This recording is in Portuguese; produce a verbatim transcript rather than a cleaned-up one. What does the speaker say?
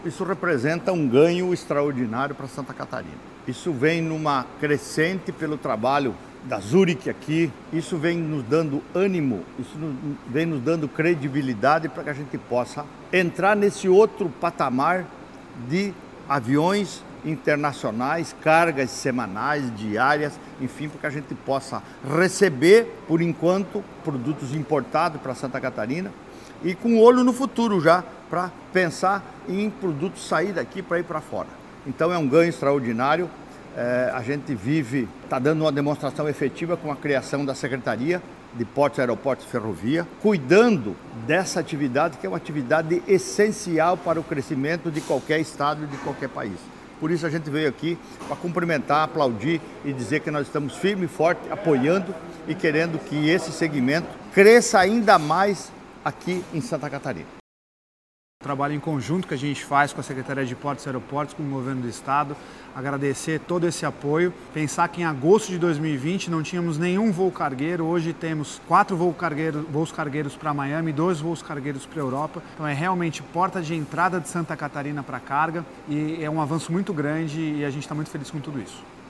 Isso representa um ganho extraordinário para Santa Catarina. Isso vem numa crescente pelo trabalho da Zurich aqui, isso vem nos dando ânimo, isso vem nos dando credibilidade para que a gente possa entrar nesse outro patamar de aviões internacionais, cargas semanais, diárias, enfim, para que a gente possa receber, por enquanto, produtos importados para Santa Catarina e com olho no futuro já, para pensar em produtos sair daqui para ir para fora. Então é um ganho extraordinário. É, a gente vive, está dando uma demonstração efetiva com a criação da Secretaria de Portos, Aeroportos e Ferrovia, cuidando dessa atividade que é uma atividade essencial para o crescimento de qualquer estado e de qualquer país. Por isso a gente veio aqui para cumprimentar, aplaudir e dizer que nós estamos firme e forte, apoiando e querendo que esse segmento cresça ainda mais aqui em Santa Catarina. O trabalho em conjunto que a gente faz com a Secretaria de Portos e Aeroportos, com o Governo do Estado, agradecer todo esse apoio, pensar que em agosto de dois mil e vinte não tínhamos nenhum voo cargueiro, hoje temos quatro voo cargueiro, voos cargueiros para Miami, dois voos cargueiros para a Europa, então é realmente porta de entrada de Santa Catarina para carga e é um avanço muito grande e a gente está muito feliz com tudo isso.